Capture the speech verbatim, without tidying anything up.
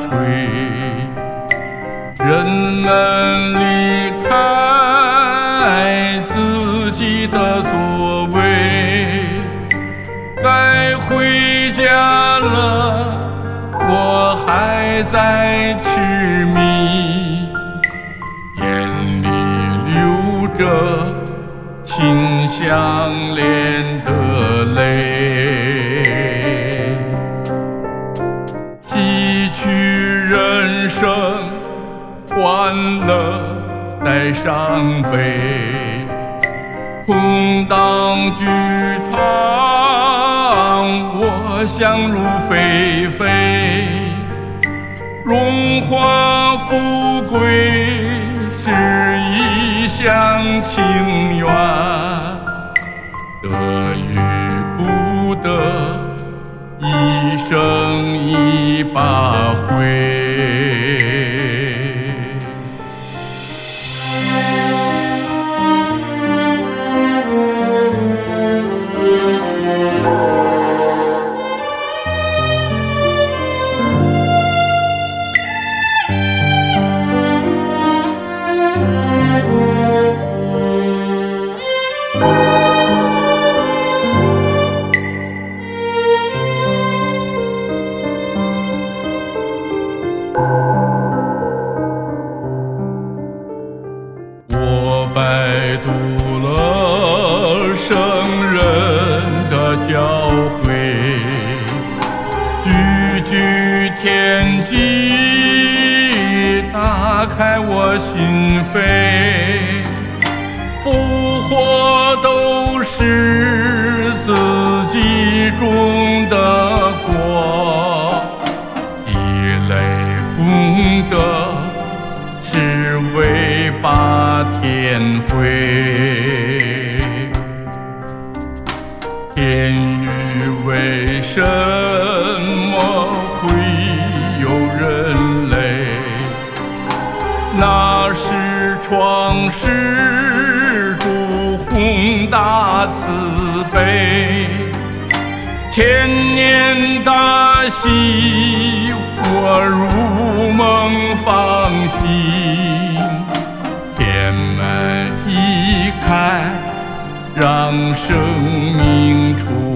回，人们离开自己的座位，该回家了，我还在痴迷，眼里流着情相连的泪，汲取人生欢乐带伤悲，空荡剧场我想入非非，荣华富贵是一厢情愿，得与不得一生一把灰。我拜读了圣人的教诲，句句天机打开我心扉，福祸都是自己种的果，积累功德是为把天回，天宇为什么会有人类？那是创世主宏大慈悲，千年大喜我如梦方醒，天门一开，让生命出